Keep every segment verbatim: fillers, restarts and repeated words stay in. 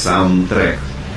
Саундтрек.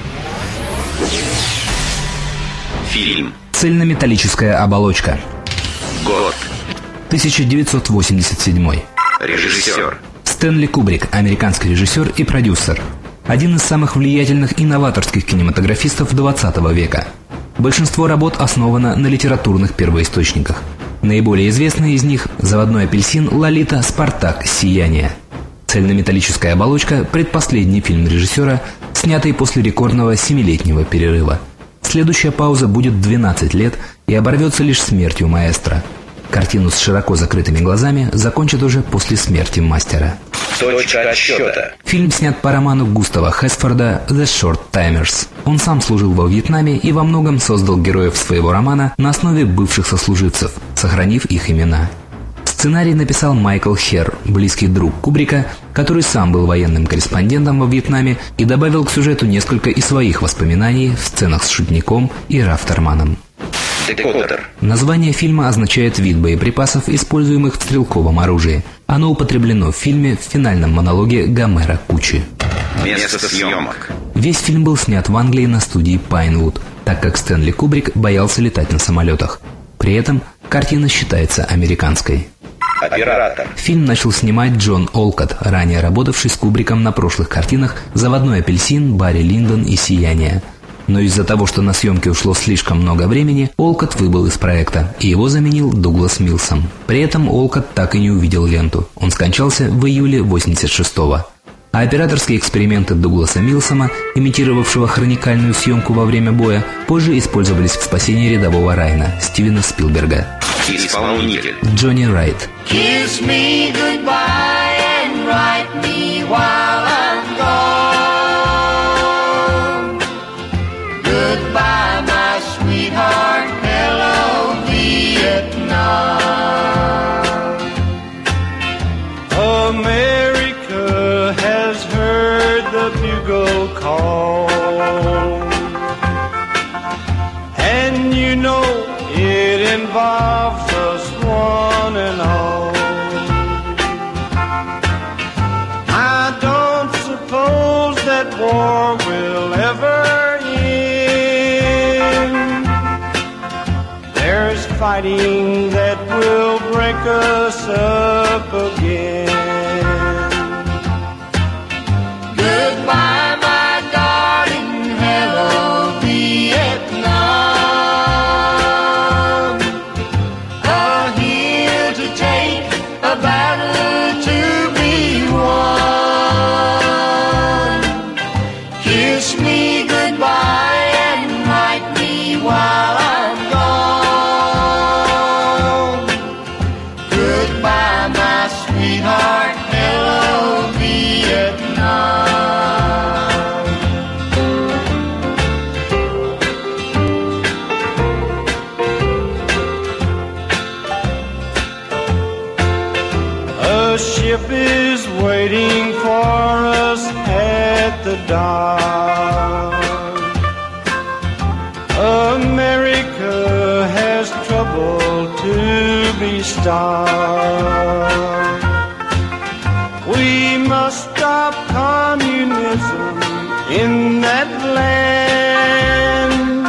Фильм. Цельнометаллическая оболочка. Год. тысяча девятьсот восемьдесят седьмой. Режиссер. Стэнли Кубрик, американский режиссер и продюсер. Один из самых влиятельных и новаторских кинематографистов двадцатого века. Большинство работ основано на литературных первоисточниках. Наиболее известные из них «Заводной апельсин», «Лолита», «Спартак», «Сияние». «Цельнометаллическая оболочка» – предпоследний фильм режиссера, снятый после рекордного семилетнего перерыва. Следующая пауза будет двенадцать лет и оборвется лишь смертью маэстро. Картину с широко закрытыми глазами закончат уже после смерти мастера. Точка отсчета. Фильм снят по роману Густава Хесфорда «The Short Timers». Он сам служил во Вьетнаме и во многом создал героев своего романа на основе бывших сослуживцев, сохранив их имена. Сценарий написал Майкл Херр, близкий друг Кубрика, который сам был военным корреспондентом во Вьетнаме и добавил к сюжету несколько и своих воспоминаний в сценах с шутником и Рафтерманом. Декодер. Название фильма означает вид боеприпасов, используемых в стрелковом оружии. Оно употреблено в фильме в финальном монологе Гомера Кучи. Место съемок. Весь фильм был снят в Англии на студии Пайнвуд, так как Стэнли Кубрик боялся летать на самолетах. При этом картина считается американской. Оператор. Фильм начал снимать Джон Олкотт, ранее работавший с Кубриком на прошлых картинах «Заводной апельсин», «Барри Линдон» и «Сияние». Но из-за того, что на съемки ушло слишком много времени, Олкотт выбыл из проекта, и его заменил Дуглас Милсом. При этом Олкотт так и не увидел ленту. Он скончался в июле восемьдесят шестого. А операторские эксперименты Дугласа Милсома, имитировавшего хроникальную съемку во время боя, позже использовались в спасении рядового Райана Стивена Спилберга. Исполнитель. Джонни Райт. Kiss me goodbye and write me while I'm gone. Goodbye, my sweetheart, hello, Vietnam. America has heard the bugle call, and you know it involves us one and all. I don't suppose that war will ever end. There's fighting that will break us up again. Goodbye, my darling, hello, Vietnam. A here to take, a battle to be won. Kiss me goodbye and write me while I'm gone. Goodbye, my sweetheart, hello, Vietnam. A ship is waiting for us at the dock. America has trouble to be stopped. We must stop communism in that land,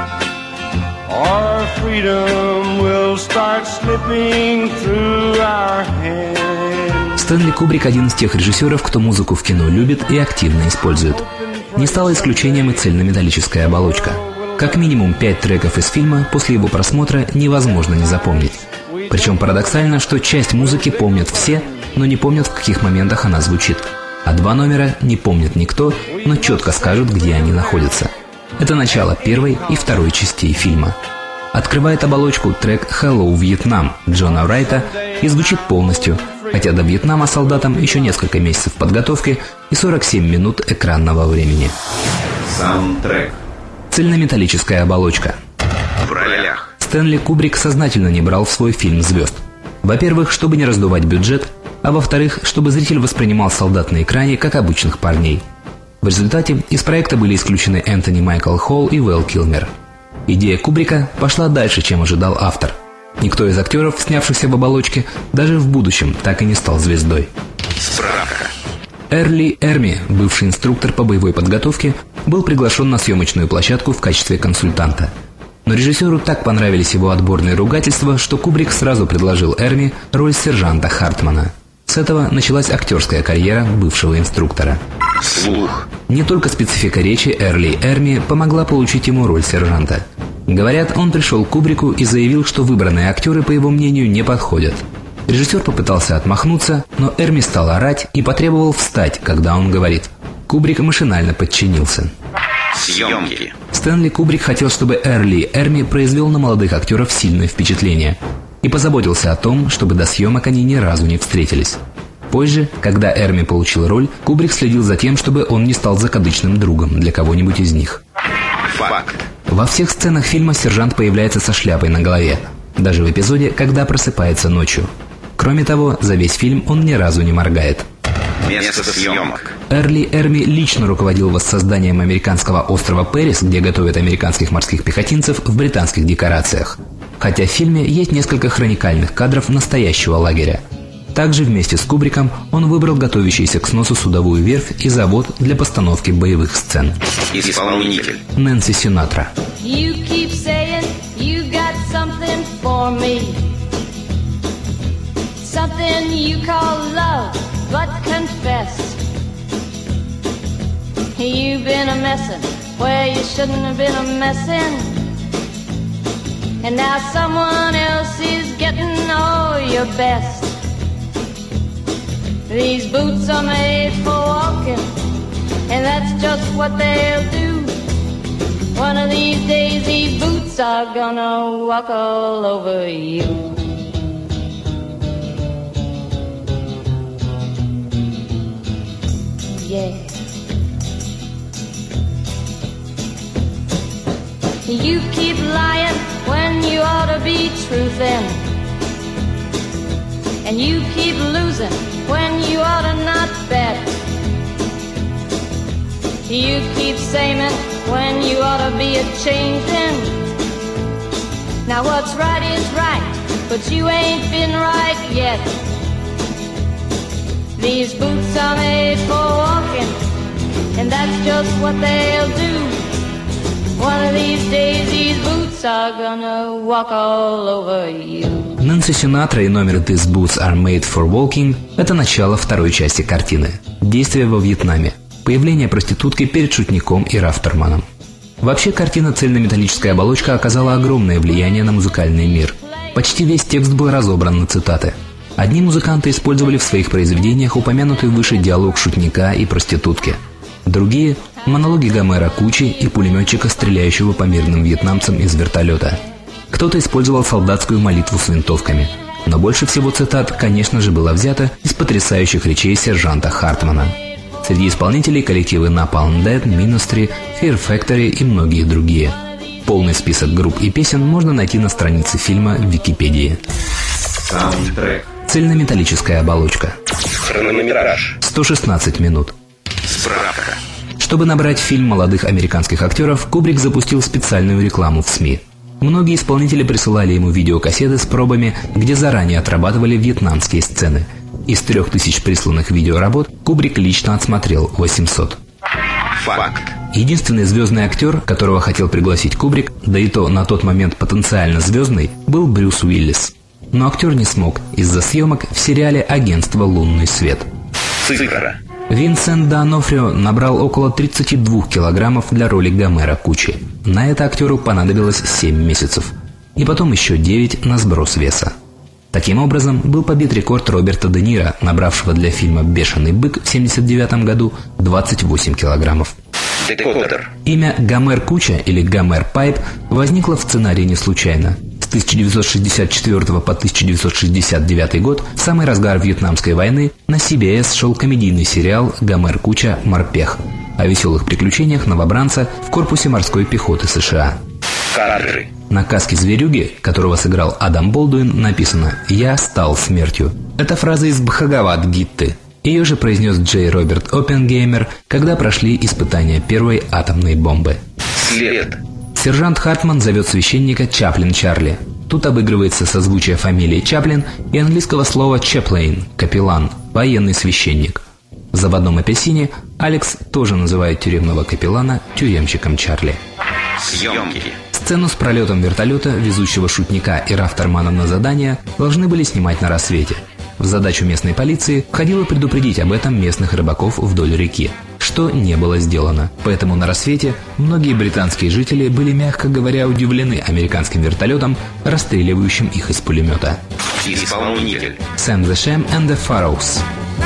or freedom will start slipping through our hands. Стэнли Кубрик – один из тех режиссеров, кто музыку в кино любит и активно использует. Не стала исключением и цельнометаллическая оболочка. Как минимум пять треков из фильма после его просмотра невозможно не запомнить. Причем парадоксально, что часть музыки помнят все, но не помнят, в каких моментах она звучит. А два номера не помнит никто, но четко скажут, где они находятся. Это начало первой и второй частей фильма. Открывает оболочку трек «Hello, Vietnam» Джона Райта и звучит полностью, хотя до Вьетнама солдатам еще несколько месяцев подготовки и сорок семь минут экранного времени. Саундтрек. Цельнометаллическая оболочка. В ролях. Стэнли Кубрик сознательно не брал в свой фильм звезд. Во-первых, чтобы не раздувать бюджет, а во-вторых, чтобы зритель воспринимал солдат на экране как обычных парней. В результате из проекта были исключены Энтони Майкл Холл и Вэл Килмер. Идея Кубрика пошла дальше, чем ожидал автор. Никто из актеров, снявшихся в оболочке, даже в будущем так и не стал звездой. Справка. Эрли Эрми, бывший инструктор по боевой подготовке, был приглашен на съемочную площадку в качестве консультанта. Но режиссеру так понравились его отборные ругательства, что Кубрик сразу предложил Эрми роль сержанта Хартмана. С этого началась актерская карьера бывшего инструктора. Слух. Не только специфика речи Эрли Эрми помогла получить ему роль сержанта. Говорят, он пришел к Кубрику и заявил, что выбранные актеры, по его мнению, не подходят. Режиссер попытался отмахнуться, но Эрми стал орать и потребовал встать, когда он говорит. Кубрик машинально подчинился. Съемки. Стэнли Кубрик хотел, чтобы Эрли Эрми произвел на молодых актеров сильное впечатление и позаботился о том, чтобы до съемок они ни разу не встретились. Позже, когда Эрми получил роль, Кубрик следил за тем, чтобы он не стал закадычным другом для кого-нибудь из них. Факт. Во всех сценах фильма сержант появляется со шляпой на голове, даже в эпизоде, когда просыпается ночью. Кроме того, за весь фильм он ни разу не моргает. Место съемок. Эрли Эрми лично руководил воссозданием американского острова Пэрис, где готовят американских морских пехотинцев в британских декорациях. Хотя в фильме есть несколько хроникальных кадров настоящего лагеря. Также вместе с Кубриком он выбрал готовящийся к сносу судовую верфь и завод для постановки боевых сцен. Исполнитель. Нэнси Синатра. You keep saying you got something for me, something you call love, but confess you've been a messin' where you shouldn't have been a messin', and now someone else is getting all your best. These boots are made for walking, and that's just what they'll do. One of these days these boots are gonna walk all over you. Yeah. You keep lying when you ought to be truthin', and you keep losing when you ought to not bet. You keep saying when you ought to be a changin'. Now what's right is right, but you ain't been right yet. These boots are made for walking, and that's just what they'll do. One of these days these boots are gonna walk all over you. Нэнси Синатра и номер «These boots are made for walking» – это начало второй части картины. Действие во Вьетнаме. Появление проститутки перед шутником и рафтерманом. Вообще, картина «Цельнометаллическая оболочка» оказала огромное влияние на музыкальный мир. Почти весь текст был разобран на цитаты. Одни музыканты использовали в своих произведениях упомянутый выше диалог шутника и проститутки. Другие – монологи Гомера Кучи и пулеметчика, стреляющего по мирным вьетнамцам из вертолета. Кто-то использовал солдатскую молитву с винтовками. Но больше всего цитат, конечно же, было взято из потрясающих речей сержанта Хартмана. Среди исполнителей коллективы Napalm Death, Ministry, Fear Factory и многие другие. Полный список групп и песен можно найти на странице фильма в Википедии. Саундтрек. Цельнометаллическая оболочка. Хронометраж. сто шестнадцать минут. Справка. Чтобы набрать фильм молодых американских актеров, Кубрик запустил специальную рекламу в СМИ. Многие исполнители присылали ему видеокассеты с пробами, где заранее отрабатывали вьетнамские сцены. Из трех тысяч присланных видеоработ Кубрик лично отсмотрел восемьсот. Факт. Единственный звездный актер, которого хотел пригласить Кубрик, да и то на тот момент потенциально звездный, был Брюс Уиллис. Но актер не смог из-за съемок в сериале «Агентство Лунный свет». Цифра. Винсент Д'Онофрио набрал около тридцати двух килограммов для роли Гомера Кучи. На это актеру понадобилось семь месяцев. И потом еще девять на сброс веса. Таким образом, был побит рекорд Роберта Де Ниро, набравшего для фильма «Бешеный бык» в семьдесят девятом году двадцать восемь килограммов. Декодер. Имя Гомер Куча или Гомер Пайп возникло в сценарии не случайно. С тысяча девятьсот шестьдесят четвёртого по тысяча девятьсот шестьдесят девятый год, в самый разгар Вьетнамской войны, на си би эс шел комедийный сериал «Гомер Куча. Морпех» о веселых приключениях новобранца в корпусе морской пехоты США. Кадры. На каске зверюги, которого сыграл Адам Болдуин, написано «Я стал смертью». Это фраза из Бхагавад-гитты. Ее же произнес Джей Роберт Оппенгеймер, когда прошли испытания первой атомной бомбы. След. Сержант Хартман зовет священника Чаплин Чарли. Тут обыгрывается созвучие фамилии Чаплин и английского слова «chaplain» – «капеллан», «военный священник». В «Заводном апельсине» Алекс тоже называет тюремного капеллана тюремщиком Чарли. Съемки. Сцену с пролетом вертолета, везущего шутника и Рафтермана на задание, должны были снимать на рассвете. В задачу местной полиции входило предупредить об этом местных рыбаков вдоль реки, что не было сделано. Поэтому на рассвете многие британские жители были, мягко говоря, удивлены американским вертолетом, расстреливающим их из пулемета. Исполнитель. Sam the Sham and the Pharaohs.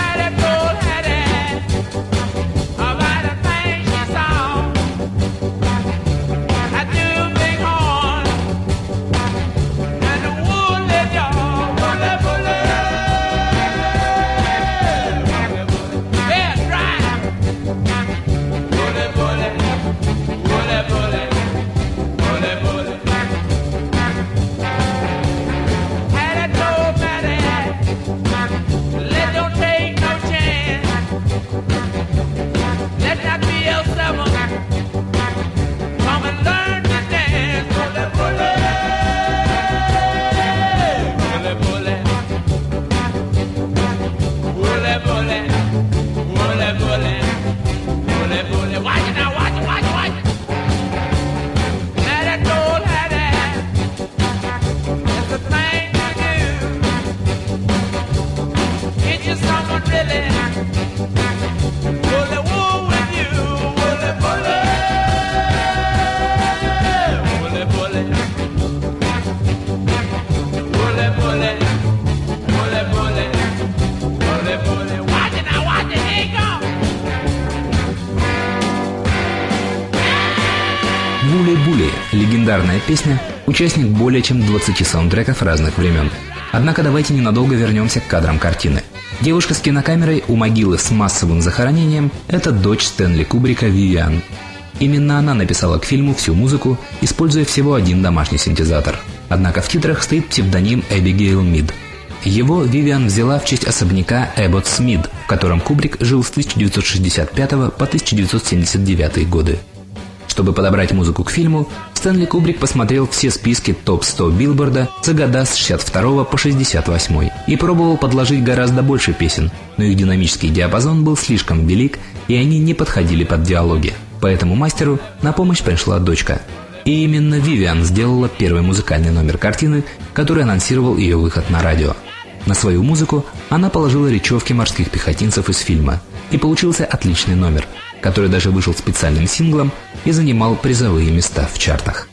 «Були-були» – легендарная песня, участник более чем двадцати саундтреков разных времен. Однако давайте ненадолго вернемся к кадрам картины. Девушка с кинокамерой у могилы с массовым захоронением – это дочь Стэнли Кубрика Вивиан. Именно она написала к фильму всю музыку, используя всего один домашний синтезатор. Однако в титрах стоит псевдоним Эбигейл Мид. Его Вивиан взяла в честь особняка Эбботс Мид, в котором Кубрик жил с тысяча девятьсот шестьдесят пятого по тысяча девятьсот семьдесят девятый годы. Чтобы подобрать музыку к фильму, Стэнли Кубрик посмотрел все списки топ сто Билборда за года с шестьдесят второго по шестьдесят восьмой и пробовал подложить гораздо больше песен, но их динамический диапазон был слишком велик, и они не подходили под диалоги. Поэтому мастеру на помощь пришла дочка. И именно Вивиан сделала первый музыкальный номер картины, который анонсировал ее выход на радио. На свою музыку она положила речевки морских пехотинцев из фильма, и получился отличный номер, который даже вышел специальным синглом и занимал призовые места в чартах.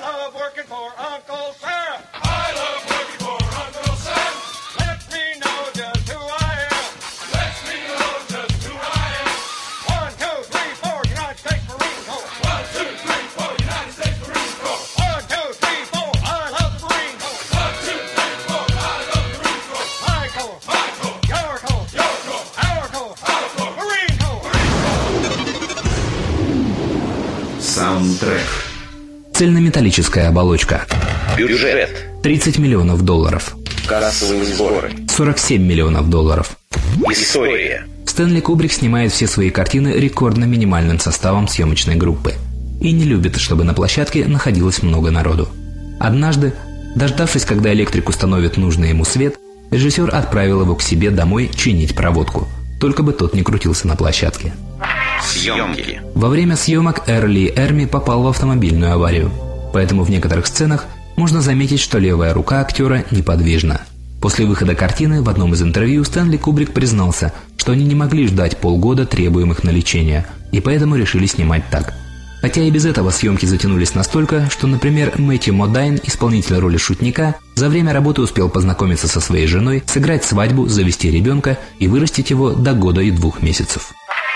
Саундтрек. Цельнометаллическая оболочка. Бюджет. тридцать миллионов долларов. Кассовые сборы. сорок семь миллионов долларов. История. Стэнли Кубрик снимает все свои картины рекордно минимальным составом съемочной группы и не любит, чтобы на площадке находилось много народу. Однажды, дождавшись, когда электрик установит нужный ему свет, режиссер отправил его к себе домой чинить проводку, только бы тот не крутился на площадке. Съемки. Во время съемок Эрли Эрми попал в автомобильную аварию, поэтому в некоторых сценах можно заметить, что левая рука актера неподвижна. После выхода картины в одном из интервью Стэнли Кубрик признался, что они не могли ждать полгода требуемых на лечение, и поэтому решили снимать так. Хотя и без этого съемки затянулись настолько, что, например, Мэтью Модайн, исполнитель роли шутника, за время работы успел познакомиться со своей женой, сыграть свадьбу, завести ребенка и вырастить его до года и двух месяцев.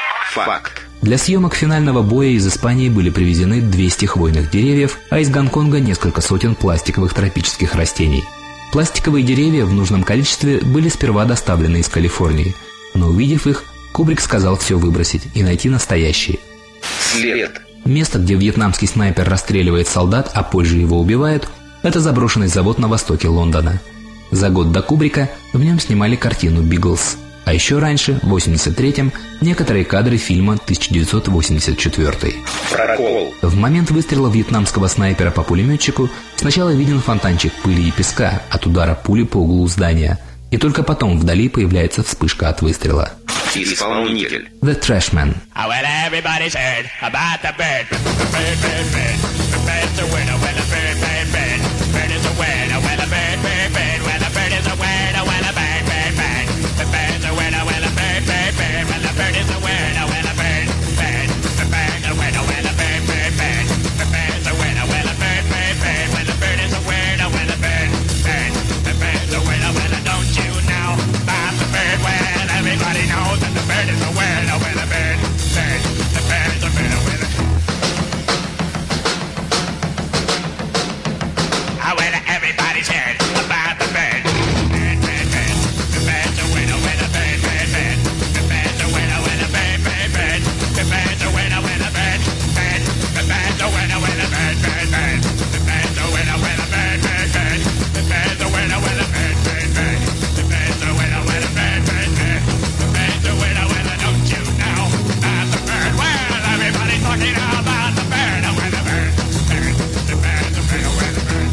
Факт. Для съемок финального боя из Испании были привезены двести хвойных деревьев, а из Гонконга несколько сотен пластиковых тропических растений. Пластиковые деревья в нужном количестве были сперва доставлены из Калифорнии, но увидев их, Кубрик сказал все выбросить и найти настоящие. След. Место, где вьетнамский снайпер расстреливает солдат, а позже его убивают, это заброшенный завод на востоке Лондона. За год до Кубрика в нем снимали картину «Биглз». А еще раньше, в восемьдесят третьем, некоторые кадры фильма тысяча девятьсот восемьдесят четвёртый. Прокол. В момент выстрела вьетнамского снайпера по пулеметчику сначала виден фонтанчик пыли и песка от удара пули по углу здания, и только потом вдали появляется вспышка от выстрела. Исполнитель. The Trashmen. Oh, well, everybody's heard about the bird. Bird, bird, bird. The bird's a winner. Well, the bird, bird, bird. Bird is a winner. Well, the bird, bird, bird. Well, the bird is a winner. Well, the bird, bird, bird. The bird's a winner. Well, the bird, bird, bird. Well, the bird is a winner. Well, the bird, bird. The bird's a winner. Well, the bird, bird, bird. The bird's a winner. Well, the bird, bird, bird. Well, the bird is a winner. Well, the bird, bird. The bird's a winner. Well, don't you know about the bird? Well, everybody knows that the bird is a winner. Well, the bird, bird. The bird is a winner. Well, oh, well, everybody's heard about the bird. Bird, bird, bird. The bird's a winner. Well, the bird, bird, bird. The bird's a winner. Well, the bird, bird, bird. The bird's a winner. Well, the bird, bird. The bird's a winner. Well, the bird, bird, bird. The bird's a winner. Well, the bird, bird, bird. The bird's a winner. Well, the bird, bird, bird. The bird's a winner. Well, the bird, bird, bird. The bird's a winner. Well, don't you know about the bird? Well, everybody's talking about the bird. Well, the bird, bird. The bird's a winner. Well, the bird.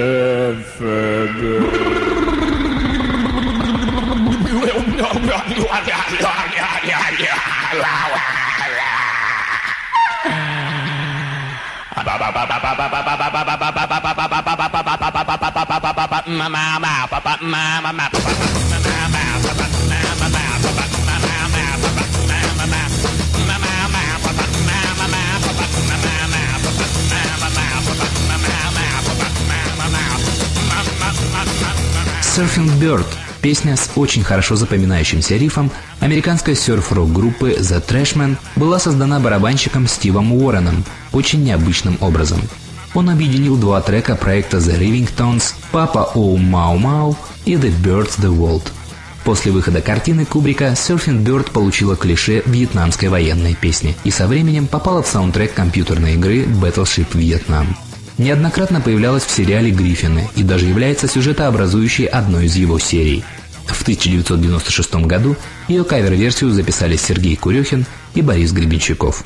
Surfing Bird – песня с очень хорошо запоминающимся рифом американской серф-рок группы The Trashmen была создана барабанщиком Стивом Уорреном очень необычным образом. Он объединил два трека проекта The Ringtones «Papa Oh Mau Mau» и «The Bird's the World». После выхода картины Кубрика Surfing Bird получила клише вьетнамской военной песни и со временем попала в саундтрек компьютерной игры Battleship Vietnam. Неоднократно появлялась в сериале «Гриффины» и даже является сюжетообразующей одной из его серий. В тысяча девятьсот девяносто шестом году ее кавер-версию записали Сергей Курехин и Борис Гребенщиков.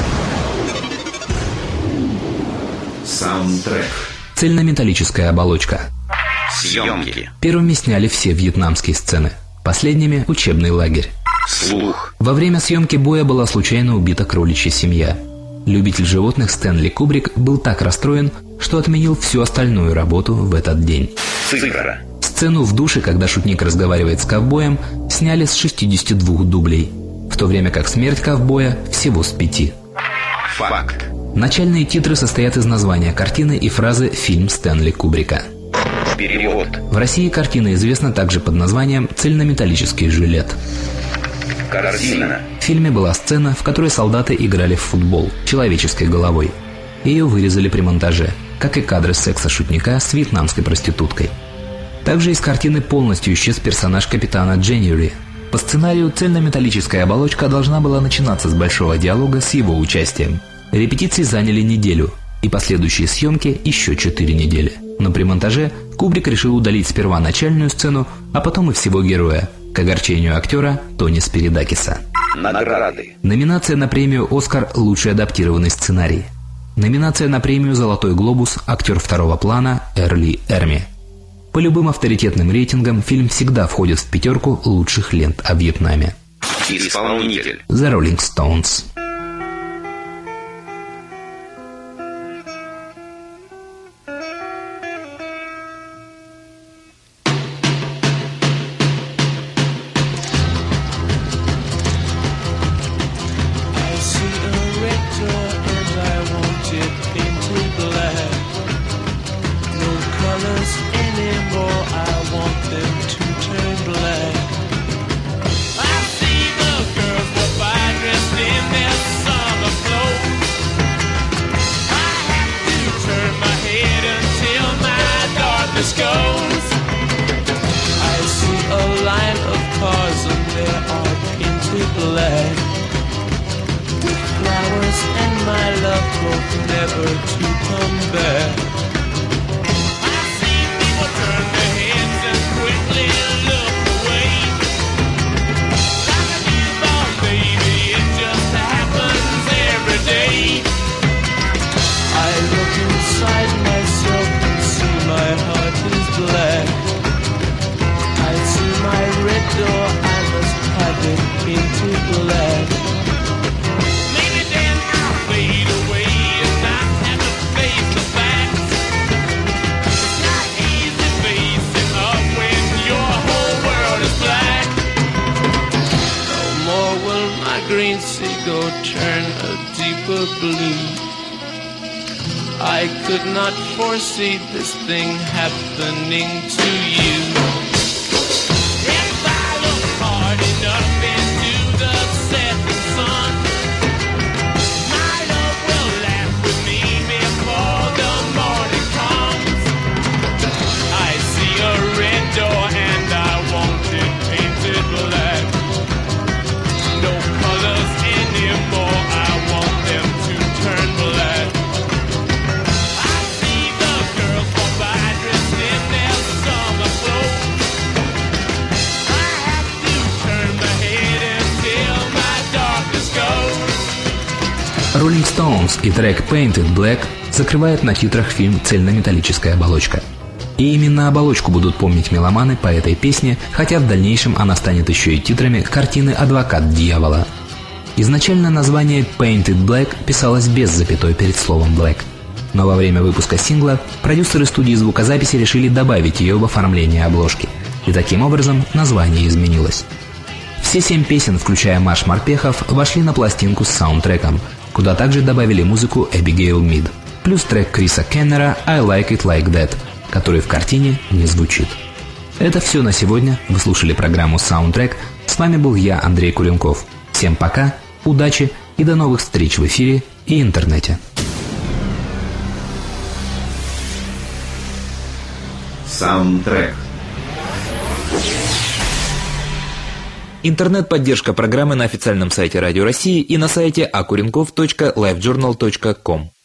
Саундтрек. Цельнометаллическая оболочка. Съемки. Первыми сняли все вьетнамские сцены. Последними – учебный лагерь. Слух. Во время съемки боя была случайно убита кроличья семья. Любитель животных Стэнли Кубрик был так расстроен, что отменил всю остальную работу в этот день. Цифра. Сцену в душе, когда шутник разговаривает с ковбоем, сняли с шестидесяти двух дублей, в то время как смерть ковбоя всего с пяти. Факт. Начальные титры состоят из названия картины и фразы «Фильм Стэнли Кубрика». Перевод. В России картина известна также под названием «Цельнометаллический жилет». Картина. В фильме была сцена, в которой солдаты играли в футбол человеческой головой. Ее вырезали при монтаже, как и кадры секса шутника с вьетнамской проституткой. Также из картины полностью исчез персонаж капитана Дженнери. По сценарию цельнометаллическая оболочка должна была начинаться с большого диалога с его участием. Репетиции заняли неделю, и последующие съемки еще четыре недели. Но при монтаже Кубрик решил удалить сперва начальную сцену, а потом и всего героя, к огорчению актера Тони Спиридакиса. Награды. Номинация на премию «Оскар» «Лучший адаптированный сценарий». Номинация на премию «Золотой глобус» актер второго плана Эрли Эрми. По любым авторитетным рейтингам фильм всегда входит в пятерку лучших лент о Вьетнаме. Исполнитель. The Rolling Stones. In there. painted black. Maybe then I'll fade away and not have to face the facts. It's not easy facing up when your whole world is black. No more will my green seagull turn a deeper blue. I could not foresee this thing happening to you. If I look hard enough into the setting sun, my love will laugh with me before the morning comes. I see a red door and I want it painted black. No colors anymore, I want them to turn black. I see the girls walk by dressed in their summer clothes. I have to turn my head until my darkness goes. Rolling Stones и трек Painted Black закрывает на титрах фильм «Цельнометаллическая оболочка». И именно оболочку будут помнить меломаны по этой песне, хотя в дальнейшем она станет еще и титрами картины «Адвокат дьявола». Изначально название Painted Black писалось без запятой перед словом Black. Но во время выпуска сингла продюсеры студии звукозаписи решили добавить ее в оформление обложки. И таким образом название изменилось. Все семь песен, включая марш морпехов, вошли на пластинку с саундтреком, куда также добавили музыку Abigail Mead, плюс трек Криса Кеннера «I Like It Like That», который в картине не звучит. Это все на сегодня. Вы слушали программу Soundtrack. С вами был я, Андрей Куренков. Всем пока, удачи и до новых встреч в эфире и интернете. Саундтрек. Интернет-поддержка программы на официальном сайте Радио России и на сайте акуренков точка лайв джорнал точка ком.